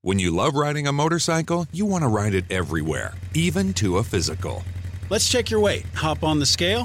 When you love riding a motorcycle, you want to ride it everywhere, even to a physical. Let's check your weight. Hop on the scale.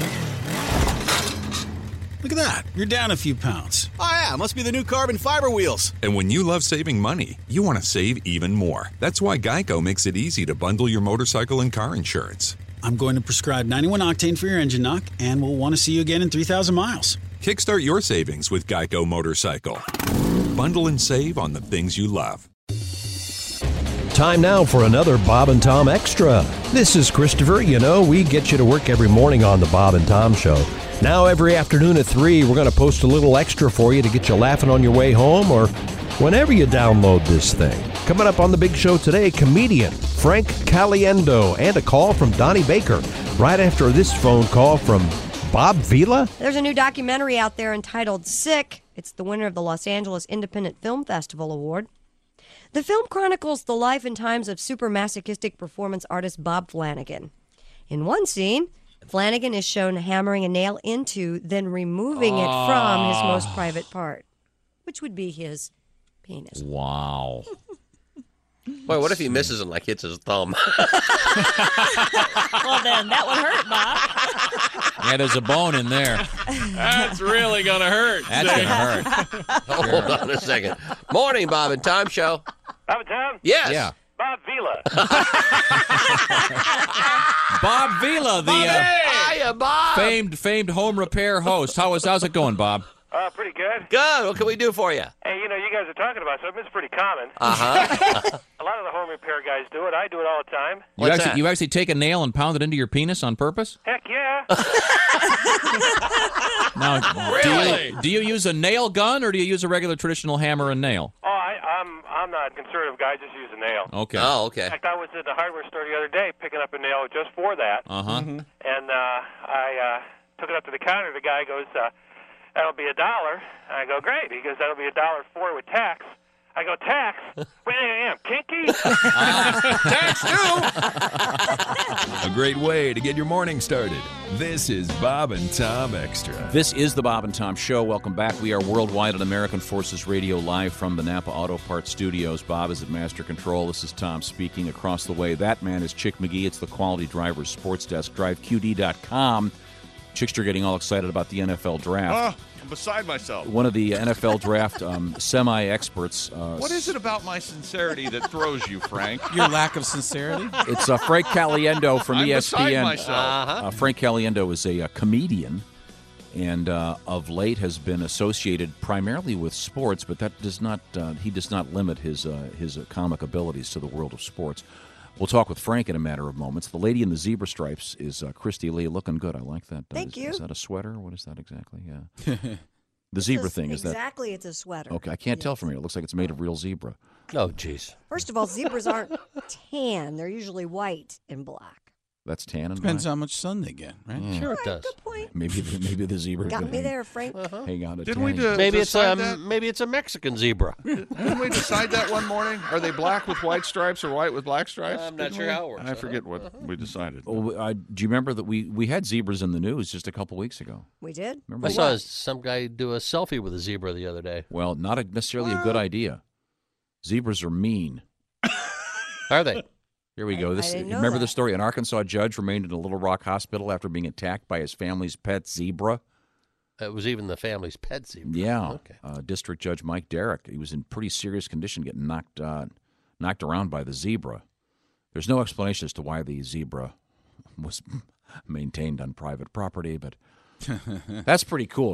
Look at that. You're down a few pounds. Oh, yeah. Must be the new carbon fiber wheels. And when you love saving money, you want to save even more. That's why Geico makes it easy to bundle your motorcycle and car insurance. I'm going to prescribe 91 octane for your engine knock, and we'll want to see you again in 3,000 miles. Kickstart your savings with Geico Motorcycle. Bundle and save on the things you love. Time now for another Bob and Tom Extra. This is Christopher. You know, we get you to work every morning on the Bob and Tom Show. Now every afternoon at 3, we're going to post a little extra for you to get you laughing on your way home or whenever you download this thing. Coming up on the big show today, comedian Frank Caliendo and a call from Donnie Baker right after this phone call from Bob Vila. There's a new documentary out there entitled Sick. It's the winner of the Los Angeles Independent Film Festival Award. The film chronicles the life and times of super masochistic performance artist Bob Flanagan. In one scene, Flanagan is shown hammering a nail into, then removing it from his most private part, which would be his penis. Wow. Boy, what if he misses and, hits his thumb? Well, then, that would hurt, Bob. Yeah, there's a bone in there. That's really going to hurt. That's going to hurt. Hold on a second. Morning, Bob and Tom Show. Bob and Tom? Yes. Yeah. Bob Vila. Bob Vila, the Hiya, Bob. famed home repair host. How's it going, Bob? Pretty good. Good. What can we do for you? Hey, you guys are talking about something that's pretty common. Uh-huh. A lot of the home repair guys do it. I do it all the time. You actually take a nail and pound it into your penis on purpose? Heck yeah. Now, Really? do you use a nail gun or do you use a regular traditional hammer and nail? Oh, I'm not a conservative guy. I just use a nail. Okay. Oh, okay. In fact, I was at the hardware store the other day picking up a nail just for that. Uh-huh. And I took it up to the counter. The guy goes, that'll be $1. I go, great. He goes, that'll be $1.04 with tax. I go, tax? Wait, I am kinky? Tax too. A great way to get your morning started. This is Bob and Tom Extra. This is the Bob and Tom Show. Welcome back. We are worldwide on American Forces Radio, live from the Napa Auto Parts Studios. Bob is at Master Control. This is Tom speaking across the way. That man is Chick McGee. It's the Quality Drivers Sports Desk. DriveQD.com. Chickster getting all excited about the NFL draft. I'm beside myself. One of the NFL draft semi-experts. What is it about my sincerity that throws you, Frank? Your lack of sincerity? It's Frank Caliendo from I'm ESPN. beside myself. Frank Caliendo is a comedian, and of late has been associated primarily with sports, but that does not he does not limit his comic abilities to the world of sports. We'll talk with Frank in a matter of moments. The lady in the zebra stripes is Christy Lee, looking good. I like that. Thank you. Is that a sweater? What is that exactly? Yeah. The zebra thing, is that? Exactly, it's a sweater. Okay, I can't tell from here. It looks like it's made of real zebra. Oh, jeez. First of all, zebras aren't tan. They're usually white and black. That's tan and Depends black? how much sun they get, right? Sure it does. Good point. Maybe the zebra Got could me there, Frank. hang on to Didn't we tanning. Maybe decide that? maybe it's a Mexican zebra. Didn't we decide that one morning? Are they black with white stripes or white with black stripes? I'm not Didn't sure we? how it works. I forget what we decided. Oh, do you remember that we had zebras in the news just a couple weeks ago? We did? Remember I that? saw some guy do a selfie with a zebra the other day. Well, not necessarily a good idea. Zebras are mean. Are they? Here we go. I didn't know Remember the that. story? An Arkansas judge remained in a Little Rock hospital after being attacked by his family's pet zebra. It was even the family's pet zebra. Yeah. Okay. District Judge Mike Derrick. He was in pretty serious condition, getting knocked around by the zebra. There's no explanation as to why the zebra was maintained on private property, but that's pretty cool.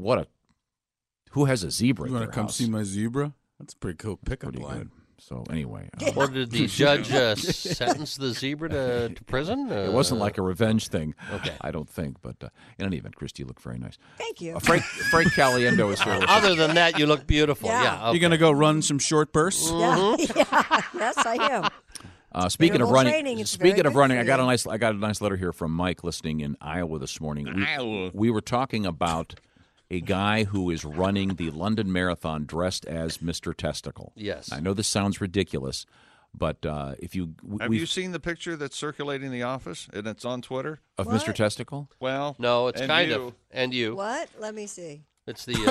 Who has a zebra? You at want to their come house? see my zebra? That's a pretty cool pickup Pretty line. good. So anyway, Or did the judge sentence the zebra to prison? it wasn't like a revenge thing. Okay. I don't think. But in any event, Christy, you look very nice. Thank you. Frank Caliendo is here. with us. Other than that, you look beautiful. Yeah. Yeah. You going to go run some short bursts? Yeah. Yeah. Yes, I am. Speaking of Interval running, training, it's speaking very of good running, for I got a nice letter here from Mike, listening in Iowa this morning. Iowa. We were talking about a guy who is running the London Marathon dressed as Mr. Testicle. Yes. I know this sounds ridiculous, but if you Have you seen the picture that's circulating the office and it's on Twitter? of Mr. Testicle, Well, No, it's and kind you. of. And you. What? Let me see. It's the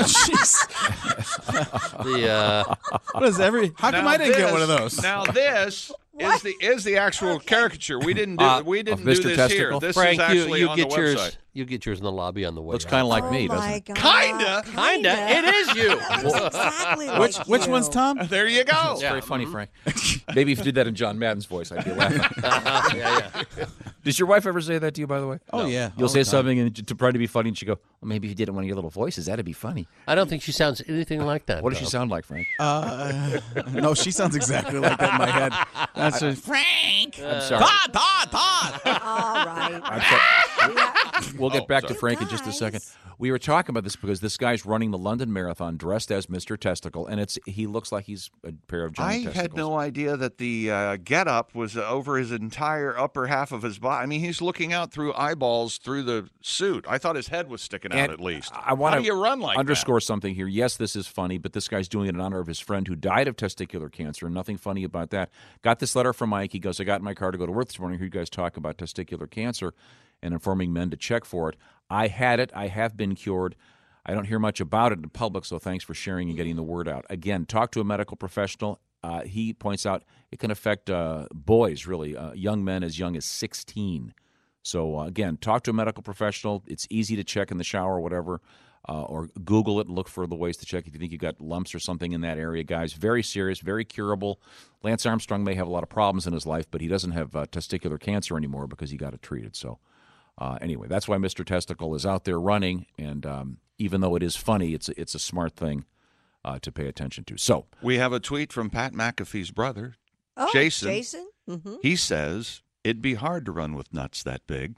What is how come I didn't get one of those? Now this is the actual caricature. We didn't do Mr. this Testicle? here. This Frank, is actually you on get the yours. website. You get yours in the lobby on the way. Looks kind of like me, Oh, doesn't my it? God. Kinda. It is you. Exactly like Which you. one's Tom? There you go. It's very funny, Frank. Maybe if you did that in John Madden's voice, I'd be laughing. Yeah. Does your wife ever say that to you, by the way? Oh, yeah. You'll all say the time. something and to try to be funny, and she go, well, maybe if you did it in one of your little voices, that'd be funny. I don't think she sounds anything like that. What does she though. sound like, Frank? No, she sounds exactly like that in my head. That's just, Frank. I'm sorry. Todd. All right. I'm sorry. We'll get back to sorry. Frank in just a second. We were talking about this because this guy's running the London Marathon dressed as Mr. Testicle, and he looks like he's a pair of giant I testicles. had no idea that the get-up was over his entire upper half of his body. I mean, he's looking out through eyeballs through the suit. I thought his head was sticking out And at least. I want How do you run like underscore something here. Yes, this is funny, but this guy's doing it in honor of his friend who died of testicular cancer. Nothing funny about that. Got this letter from Mike. He goes, I got in my car to go to work this morning. Heard you guys talk about testicular cancer and informing men to check for it. I had it. I have been cured. I don't hear much about it in public, so thanks for sharing and getting the word out. Again, talk to a medical professional. He points out it can affect boys, really, young men as young as 16. So, again, talk to a medical professional. It's easy to check in the shower or whatever, or Google it and look for the ways to check if you think you've got lumps or something in that area, guys. Very serious, very curable. Lance Armstrong may have a lot of problems in his life, but he doesn't have testicular cancer anymore because he got it treated. So, anyway, that's why Mr. Testicle is out there running, and even though it is funny, it's a smart thing to pay attention to. So We have a tweet from Pat McAfee's brother, Oh, Jason. Mm-hmm. He says, it'd be hard to run with nuts that big.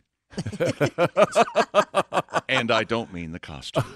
And I don't mean the costume.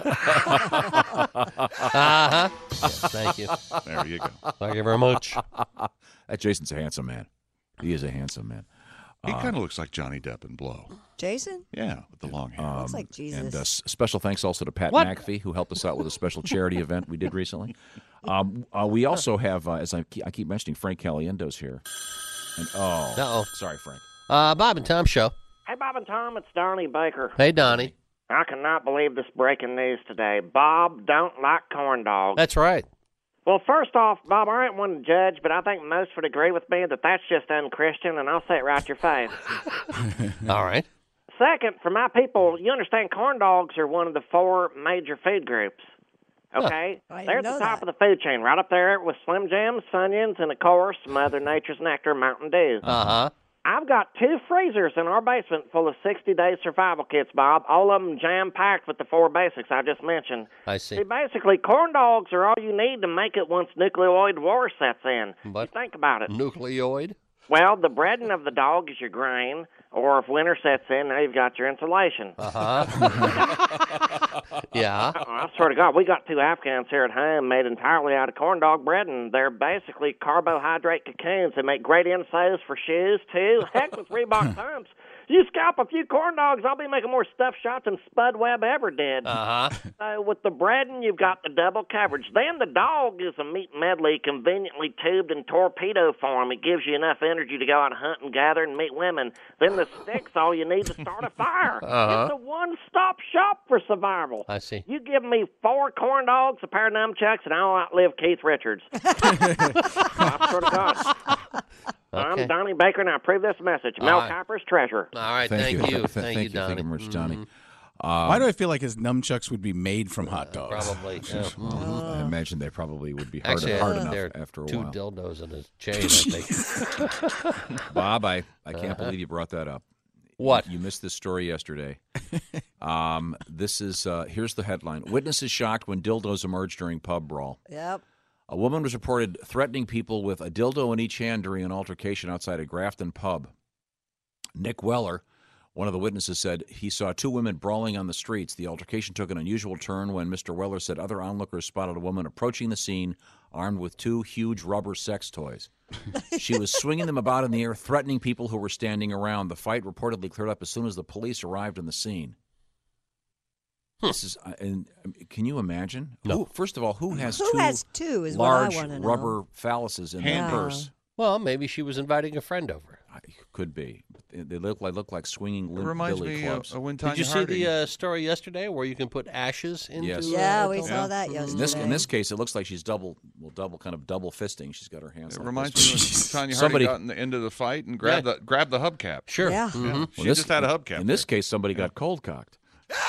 Uh-huh. Yes, thank you. There you go. Thank you very much. that Jason's a handsome man. He is a handsome man. He kind of looks like Johnny Depp in Blow. Jason? Yeah, with the long hair. Looks like Jesus. And special thanks also to Pat What? McAfee, who helped us out with a special charity event we did recently. We also have, as I keep mentioning, Frank Caliendo's here. And Uh-oh. sorry, Frank. Bob and Tom show. Hey, Bob and Tom, it's Donnie Baker. Hey, Donnie. I cannot believe this breaking news today. Bob don't like corn dogs. That's right. Well, first off, Bob, I ain't one to judge, but I think most would agree with me that that's just unchristian, and I'll say it right to your face. All right. Second, for my people, you understand corn dogs are one of the 4 major food groups. Okay? I didn't They're at know the top that. of the food chain, right up there with Slim Jims, Funyuns, and, of course, Mother Nature's Nectar, Mountain Dew. Uh-huh. I've got 2 freezers in our basement full of 60-day survival kits, Bob, all of them jam-packed with the 4 basics I just mentioned. I see. See, basically, corn dogs are all you need to make it once nucleoid war sets in. But You think about it. nucleoid? Well, the breading of the dog is your grain, or if winter sets in, now you've got your insulation. Uh-huh. Yeah. I swear to God, we got 2 Afghans here at home made entirely out of corn dog bread, and they're basically carbohydrate cocoons. They make great insoles for shoes, too. Heck with Reebok pumps. You scalp a few corn dogs, I'll be making more stuffed shots than Spud Webb ever did. Uh-huh. So with the breading, you've got the double coverage. Then the dog is a meat medley conveniently tubed in torpedo form. It gives you enough energy to go out and hunt and gather and meet women. Then the stick's all you need to start a fire. Uh-huh. It's a one-stop shop for survival. I see. You give me 4 corn dogs, a pair of nunchucks, and I'll outlive Keith Richards. I swear to God. Okay. I'm Donnie Baker, and I approve this message. Mel All right. Kiper's treasure. All right, thank you. Thank you, Donnie. Thank you very much, Donnie. Why do I feel like his numchucks would be made from hot dogs? Probably. Yeah. I imagine they probably would be hard, Actually, hard there enough are after a 2 while. dildos in his chain, I think. Bob, I can't believe you brought that up. What? You missed this story yesterday. This is here's the headline: Witnesses shocked when dildos emerged during pub brawl. Yep. A woman was reported threatening people with a dildo in each hand during an altercation outside a Grafton pub. Nick Weller, one of the witnesses, said he saw 2 women brawling on the streets. The altercation took an unusual turn when Mr. Weller said other onlookers spotted a woman approaching the scene armed with 2 huge rubber sex toys. She was swinging them about in the air, threatening people who were standing around. The fight reportedly cleared up as soon as the police arrived on the scene. This is, and can you imagine? No. First of all, who has Who 2 has 2 is large what I want to know. rubber phalluses in their Yeah. purse? Well, maybe she was inviting a friend over. Could be. They look like swinging limp reminds billy me clubs. of when Tanya Did you see Harding. the story yesterday where you can put ashes into? Yes. Yeah, we a saw that yesterday. In this case, it looks like she's double fisting. She's got her hands. It like reminds this. me when Tanya Somebody- Harding got into the fight and grabbed the hubcap. Sure. Yeah. Mm-hmm. She just had a hubcap. In this case, somebody got cold cocked.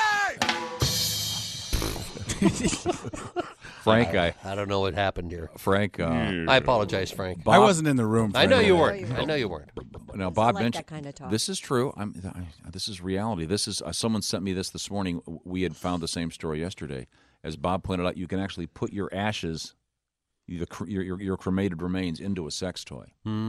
Frank, I don't know what happened here. Frank, I apologize, Frank. I wasn't in the room. I know you that. weren't. I know you weren't. Now, Bob like mentioned that kind of talk. this is true. This is reality. This is someone sent me this morning. We had found the same story yesterday. As Bob pointed out, you can actually put your ashes, your cremated remains, into a sex toy,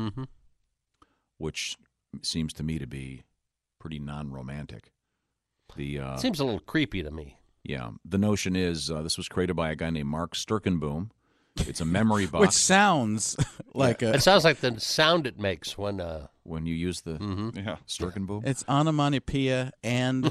which seems to me to be pretty non-romantic. Seems a little creepy to me. Yeah, the notion is this was created by a guy named Mark Sturkenboom. It's a memory box. Which sounds like It sounds like the sound it makes when you use the Sturkenboom. It's onomatopoeia and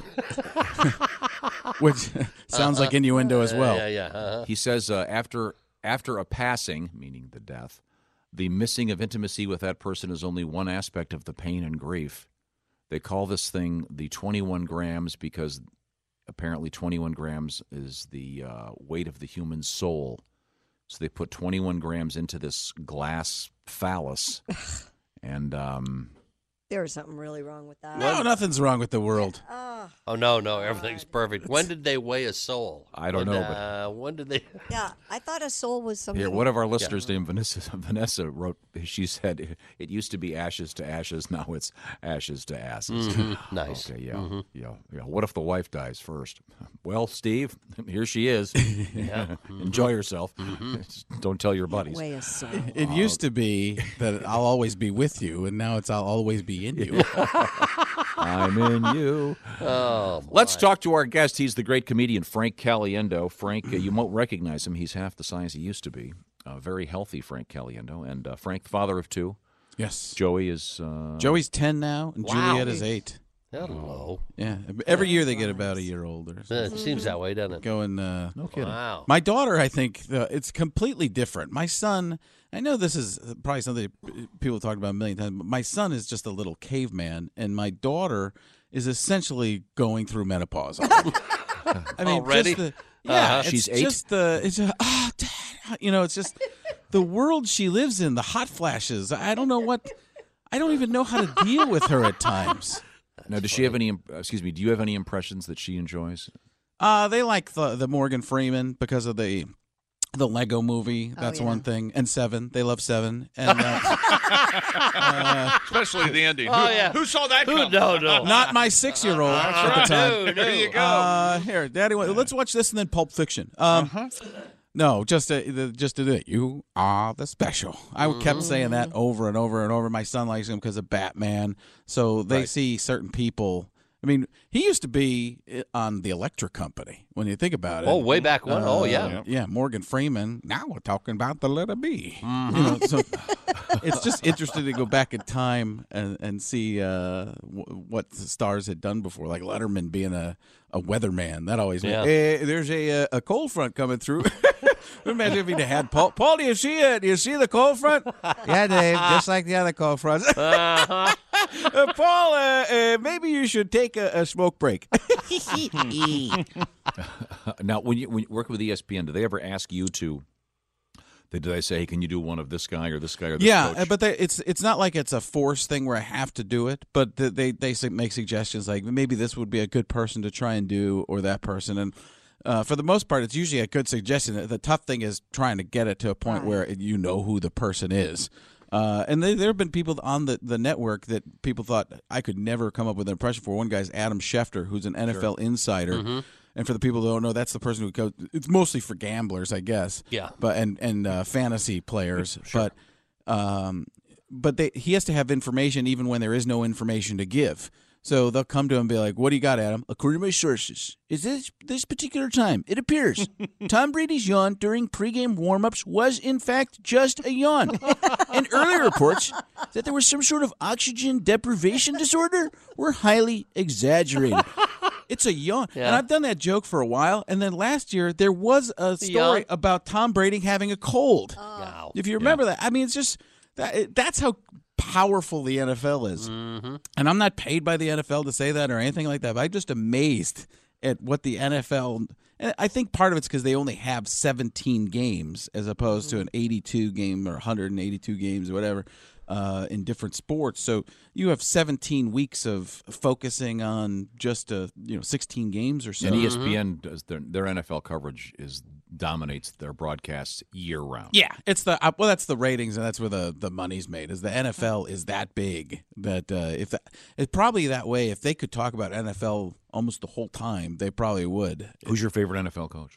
which sounds like innuendo as well. Yeah. He says after a passing, meaning the death, the missing of intimacy with that person is only one aspect of the pain and grief. They call this thing the 21 grams because apparently 21 grams is the weight of the human soul. So they put 21 grams into this glass phallus, and There was something really wrong with that. No, nothing's wrong with the world. Oh no, everything's perfect. When did they weigh a soul? I don't know, when did they? Yeah, I thought a soul was something. Here, one of our listeners named Vanessa wrote. She said it used to be ashes to ashes. Now it's ashes to asses. Nice. Okay, yeah. What if the wife dies first? Well, Steve, here she is. Enjoy yourself. Just don't tell your buddies. Weigh a soul. It used to be that I'll always be with you, and now it's I'll always be in you. I'm in you. Oh, let's talk to our guest. He's the great comedian Frank Caliendo. Frank, you won't recognize him. He's half the size he used to be. Very healthy, Frank Caliendo. And Frank, the father of two. Yes. Joey is... Joey's 10 now, and Juliet is 8. Hello. Yeah. Every year they get about a year older. It seems that way, doesn't it? Going, no kidding. Wow. My daughter, I think, it's completely different. My son, I know this is probably something people talk about a million times, but my son is just a little caveman, and my daughter is essentially going through menopause. I mean, already? She's 8. Dad, it's just the world she lives in, the hot flashes. I don't even know how to deal with her at times. Now, does she have any? Excuse me. Do you have any impressions that she enjoys? They like the Morgan Freeman because of the Lego movie. That's one thing. And 7. They love 7. And especially the ending. Who saw that coming? No. Not my 6-year-old at the time. No. There you go. Here, Daddy, let's watch this and then Pulp Fiction. No, just you are the special. I kept saying that over and over and over. My son likes him because of Batman. So they see certain people. I mean, he used to be on the Electric Company, when you think about it. Oh, way back when. Yeah, Morgan Freeman. Now we're talking about the letter B. So it's just interesting to go back in time and see what the stars had done before, like Letterman being a weatherman. That always there's a cold front coming through. Imagine if he'd had Paul. Paul, do you see it? Do you see the cold front? Yeah, Dave, just like the other cold fronts. Paul, maybe you should take a smoke break. Now, when you work with ESPN, do they ever ask you to? Do they say, hey, can you do one of this guy or this guy or this coach? But it's not like it's a forced thing where I have to do it, but they make suggestions like maybe this would be a good person to try and do or that person. And for the most part, it's usually a good suggestion. The tough thing is trying to get it to a point where you know who the person is. And there have been people on the network that people thought I could never come up with an impression for. One guy's Adam Schefter, who's an NFL insider. Mm-hmm. And for the people who don't know, that's the person who goes. It's mostly for gamblers, I guess. Yeah. But and fantasy players. Sure. But he has to have information even when there is no information to give. So they'll come to him and be like, what do you got, Adam? According to my sources, is this particular time, it appears Tom Brady's yawn during pregame warm-ups was, in fact, just a yawn. And earlier reports that there was some sort of oxygen deprivation disorder were highly exaggerated. It's a yawn. Yeah. And I've done that joke for a while. And then last year, there was a story about Tom Brady having a cold. Wow. If you remember that. I mean, it's just that's how powerful the NFL is. Mm-hmm. And I'm not paid by the NFL to say that or anything like that, but I'm just amazed at what the NFL – and I think part of it's because they only have 17 games as opposed to an 82 game or 182 games or whatever in different sports. So you have 17 weeks of focusing on just 16 games or so. And ESPN does their NFL coverage dominates their broadcasts year round. Yeah, it's that's the ratings, and that's where the money's made. Is the NFL is that big that it's probably that way. If they could talk about NFL almost the whole time, they probably would. Who's your favorite NFL coach?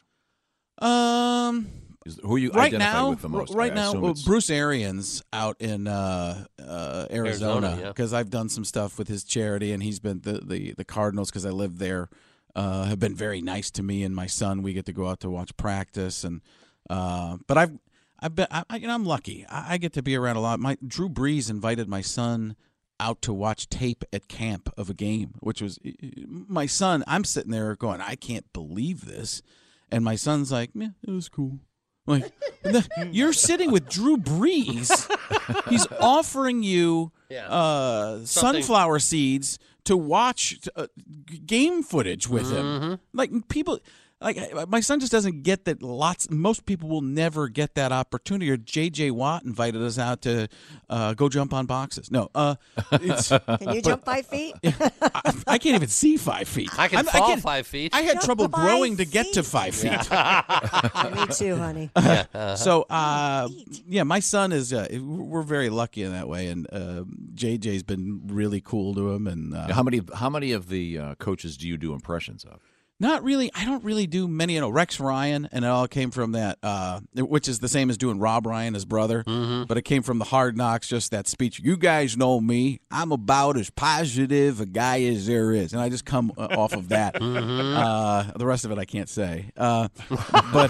Who you right identify now? with the most? Right now, Bruce Arians out in Arizona, because I've done some stuff with his charity, and he's been the Cardinals because I live there. Have been very nice to me and my son. We get to go out to watch practice, and but I'm lucky. I get to be around a lot. Drew Brees invited my son out to watch tape at camp of a game, which was my son. I'm sitting there going, I can't believe this, and my son's like, yeah, it was cool. Like, you're sitting with Drew Brees. He's offering you sunflower seeds to watch game footage with him. Like people, like my son just doesn't get that. Most people will never get that opportunity. Or J.J. Watt invited us out to go jump on boxes. No, can you jump 5 feet? I can't even see 5 feet. I can fall 5 feet. I had trouble growing to get to 5 feet. Me too, honey. So, my son is. We're very lucky in that way, and JJ's been really cool to him. And how many of the coaches do you do impressions of? Not really. I don't really do many. Rex Ryan, and it all came from that, which is the same as doing Rob Ryan, his brother. But it came from the Hard Knocks, just that speech. You guys know me. I'm about as positive a guy as there is, and I just come off of that. The rest of it I can't say. But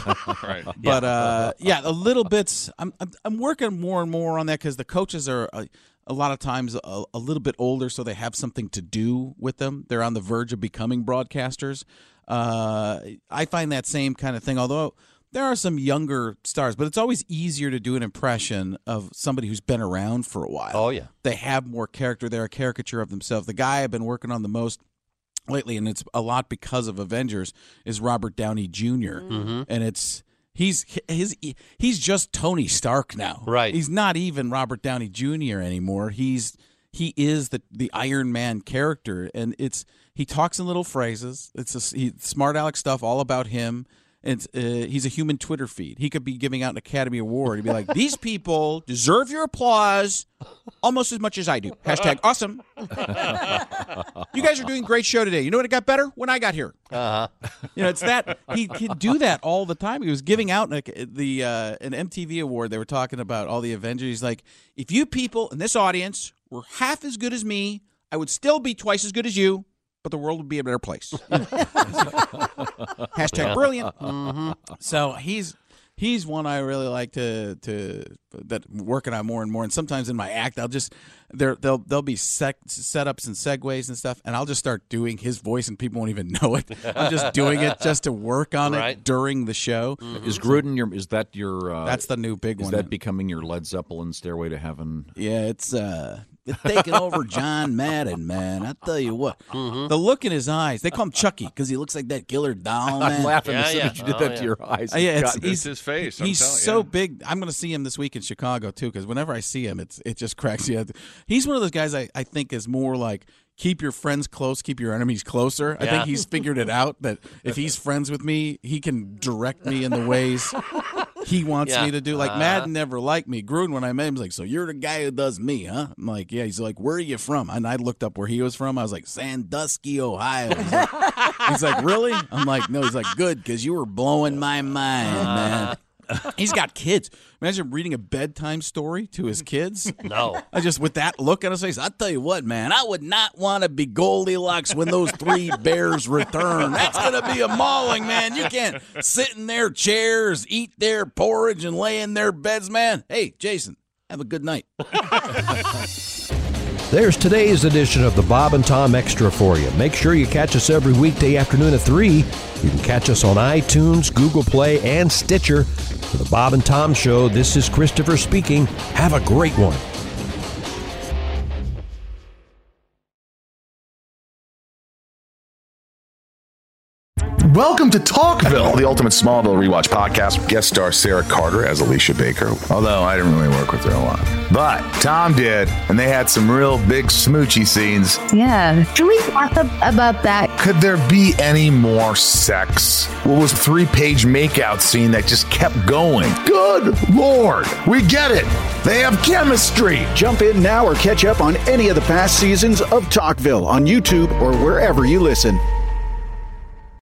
a little bits. I'm working more and more on that because the coaches are. A lot of times a little bit older, so they have something to do with them. They're on the verge of becoming broadcasters. I find that same kind of thing, although there are some younger stars, but it's always easier to do an impression of somebody who's been around for a while. Oh, yeah. They have more character. They're a caricature of themselves. The guy I've been working on the most lately, and it's a lot because of Avengers, is Robert Downey Jr., and it's... He's just Tony Stark now. Right. He's not even Robert Downey Jr. anymore. He is the Iron Man character, and he talks in little phrases. It's smart aleck stuff all about him. He's a human Twitter feed. He could be giving out an Academy Award. He'd be like, these people deserve your applause almost as much as I do. # awesome. You guys are doing a great show today. You know what? It got better when I got here. It's that he can do that all the time. He was giving out an MTV award. They were talking about all the Avengers. He's like, if you people in this audience were half as good as me, I would still be twice as good as you. But the world would be a better place. # brilliant. So he's one I really like to that working on more and more. And sometimes in my act, I'll just there'll be setups and segues and stuff, and I'll just start doing his voice, and people won't even know it. I'm just doing it just to work on it during the show. Is Gruden is that your? That's the new big one. Is that becoming your Led Zeppelin Stairway to Heaven? Yeah, it's taking over John Madden, man. I tell you what, the look in his eyes. They call him Chucky because he looks like that killer doll, man. I'm laughing as soon as you did that to your eyes. It's his face. He's so big. I'm going to see him this week in Chicago too, because whenever I see him, it just cracks you up. He's one of those guys I think is more like keep your friends close, keep your enemies closer. I think he's figured it out that if he's friends with me, he can direct me in the ways he wants me to do. Like Madden never liked me. Gruden, when I met him, was like, so you're the guy who does me, huh? I'm like, yeah. He's like, where are you from? And I looked up where he was from. I was like, Sandusky, Ohio. He's like, really? I'm like, no. He's like, good, because you were blowing my mind, man. He's got kids. Imagine reading a bedtime story to his kids. No. I just, with that look on his face, I'll tell you what, man, I would not want to be Goldilocks when those 3 bears return. That's going to be a mauling, man. You can't sit in their chairs, eat their porridge, and lay in their beds, man. Hey, Jason, have a good night. There's today's edition of the Bob and Tom Extra for you. Make sure you catch us every weekday afternoon at 3. You can catch us on iTunes, Google Play, and Stitcher. For the Bob and Tom Show, this is Christopher speaking. Have a great one. welcome to Talkville, the ultimate Smallville rewatch podcast. Guest star Sarah Carter as Alicia Baker, although I didn't really work with her a lot. But Tom did, and they had some real big smoochy scenes. Yeah. Can we talk about that? Could there be any more sex? What was a 3-page makeout scene that just kept going? Good Lord, we get it. They have chemistry. Jump in now or catch up on any of the past seasons of Talkville on YouTube or wherever you listen.